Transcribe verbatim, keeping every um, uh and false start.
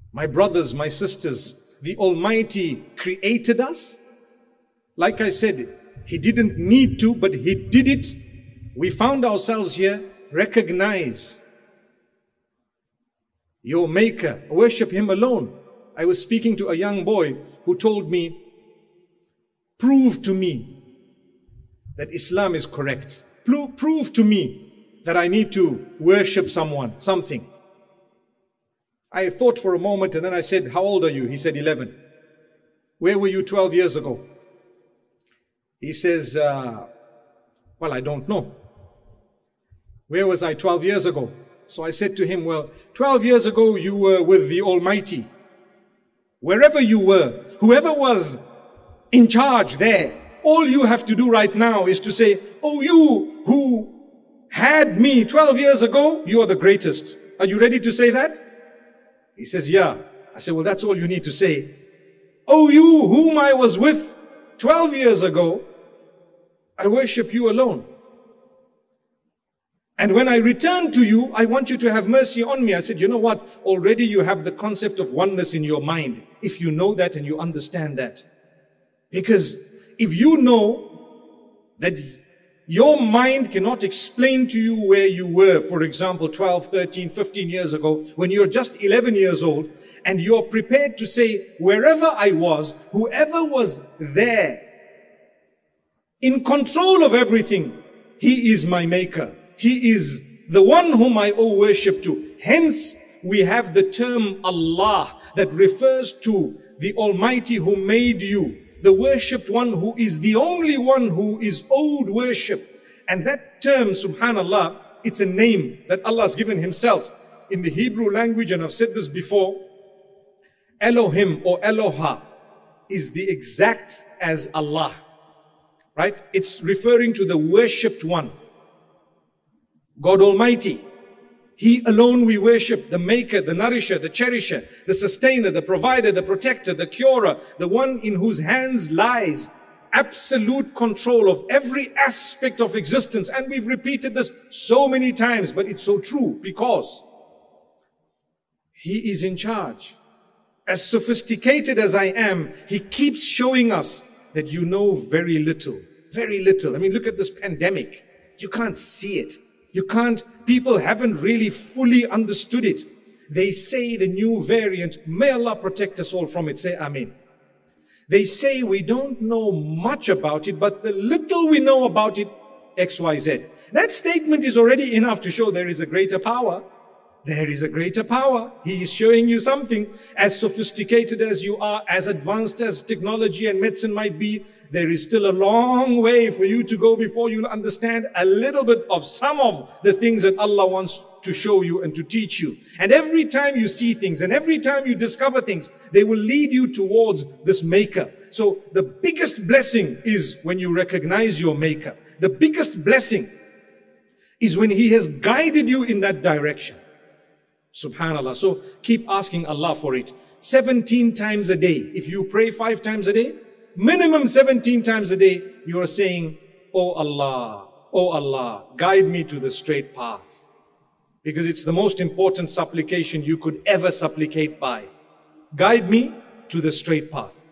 My brothers, my sisters, the Almighty created us. Like I said, He didn't need to, but He did it. We found ourselves here. Recognize your Maker. Worship Him alone. I was speaking to a young boy who told me, prove to me that Islam is correct. Pro- prove to me that I need to worship someone, something. I thought for a moment and then I said, how old are you? He said, eleven. Where were you twelve years ago? He says, uh, well, I don't know. Where was I twelve years ago? So I said to him, well, twelve years ago you were with the Almighty. Wherever you were, whoever was in charge there, all you have to do right now is to say, oh, you who had me twelve years ago, you are the greatest. Are you ready to say that? He says, yeah. I said, well, that's all you need to say. Oh, you whom I was with twelve years ago, I worship you alone. And when I return to you, I want you to have mercy on me. I said, you know what? Already you have the concept of oneness in your mind. If you know that and you understand that. Because if you know that your mind cannot explain to you where you were, for example, twelve, thirteen, fifteen years ago, when you're just eleven years old, and you're prepared to say, wherever I was, whoever was there, in control of everything, He is my Maker. He is the one whom I owe worship to. Hence, we have the term Allah that refers to the Almighty who made you, the worshipped one who is the only one who is owed worship. And that term, subhanallah, it's a name that Allah has given Himself. In the Hebrew language, and I've said this before, Elohim or Eloha is the exact as Allah. Right? It's referring to the worshipped one. God Almighty. He alone we worship, the Maker, the Nourisher, the Cherisher, the Sustainer, the Provider, the Protector, the Curer, the one in whose hands lies absolute control of every aspect of existence. And we've repeated this so many times, but it's so true because He is in charge. As sophisticated as I am, He keeps showing us that you know very little, very little. I mean, look at this pandemic. You can't see it. You can't, people haven't really fully understood it. They say the new variant, may Allah protect us all from it. Say Ameen. They say we don't know much about it, but the little we know about it, X Y Z. That statement is already enough to show there is a greater power. There is a greater power. He is showing you something. As sophisticated as you are, as advanced as technology and medicine might be, there is still a long way for you to go before you'll understand a little bit of some of the things that Allah wants to show you and to teach you. And every time you see things and every time you discover things, they will lead you towards this Maker. So the biggest blessing is when you recognize your Maker. The biggest blessing is when He has guided you in that direction. Subhanallah. So keep asking Allah for it. seventeen times a day. If you pray five times a day, minimum seventeen times a day, you are saying, Oh Allah, Oh Allah, guide me to the straight path. Because it's the most important supplication you could ever supplicate by. Guide me to the straight path.